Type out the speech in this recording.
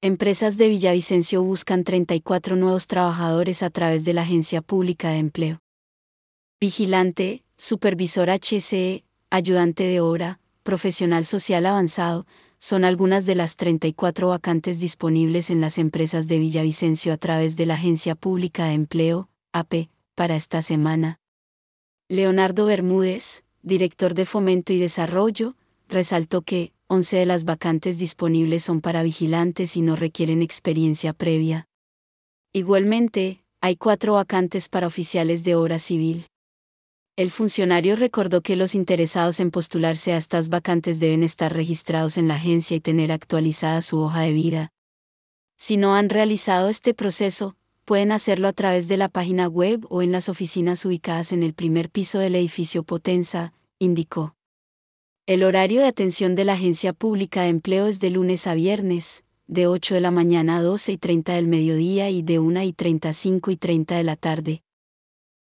Empresas de Villavicencio buscan 34 nuevos trabajadores a través de la Agencia Pública de Empleo. Vigilante, supervisor HCE, ayudante de obra, profesional social avanzado, son algunas de las 34 vacantes disponibles en las empresas de Villavicencio a través de la Agencia Pública de Empleo, AP, para esta semana. Leonardo Bermúdez, director de Fomento y Desarrollo, resaltó que 11 de las vacantes disponibles son para vigilantes y no requieren experiencia previa. Igualmente, hay 4 vacantes para oficiales de obra civil. El funcionario recordó que los interesados en postularse a estas vacantes deben estar registrados en la agencia y tener actualizada su hoja de vida. Si no han realizado este proceso, pueden hacerlo a través de la página web o en las oficinas ubicadas en el primer piso del edificio Potenza, indicó. El horario de atención de la Agencia Pública de Empleo es de lunes a viernes, de 8 de la mañana a 12:30 del mediodía y de 1:30 a 5:30 de la tarde.